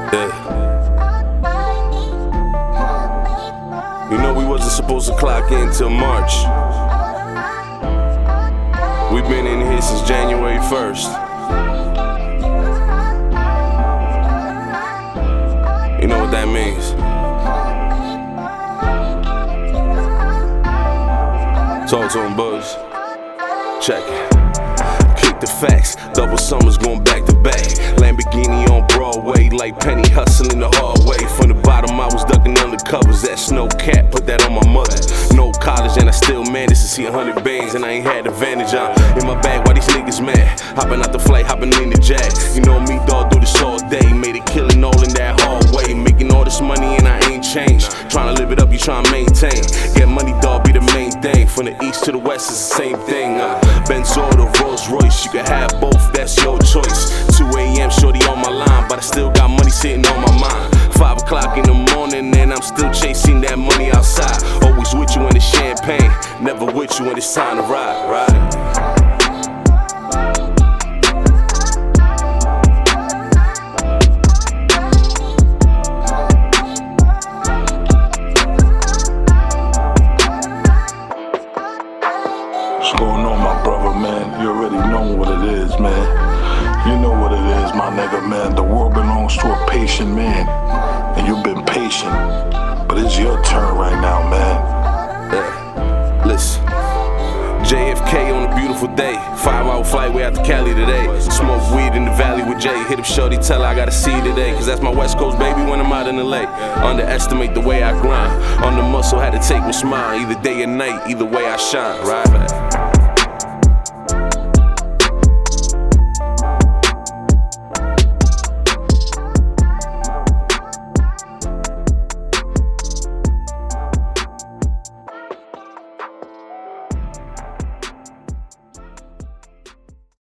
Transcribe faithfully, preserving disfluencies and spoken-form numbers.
Yeah. You know we wasn't supposed to clock in till March. We've been in here since January first. You know what that means? Talk to him, Buzz. Check it. Kick the facts, double summers going back to back. Lamborghini on Broadway, like Penny hustling the hard way. From the bottom, I was ducking under covers. That snow cap, put that on my mother. No college, and I still managed to see a hundred bands, and I ain't had advantage. I'm in my bag, why these niggas mad? Hopping out the flight, hopping in the jet. You know me, dog, do this all day. Made a killing all in that hard way. Making all this money, and I ain't changed. Trying to live it up, you trying to maintain. Get money, dog, be the main thing. From the east to the west, it's the same thing. Uh, Benz or the Rolls Royce, you can have both, that's your choice. two A M, shorty on my line, but I still got money sitting on my mind. Five o'clock in the morning, and I'm still chasing that money outside. Always with you when it's champagne, never with you when it's time to ride, ride. What's going on, my brother, man? You already know what it is, man. You know what it is, my nigga, man. The world belongs to a patient man, and you've been patient, but it's your turn right now, man. Yeah, listen. J F K on a beautiful day. Five hour flight way out to Cali today. Smoke weed in the valley with Jay. Hit up shorty, tell her I gotta see you today. Cause that's my West Coast baby when I'm out in L A. Underestimate the way I grind. On the muscle, had to take what's mine. Either day or night, either way I shine, right?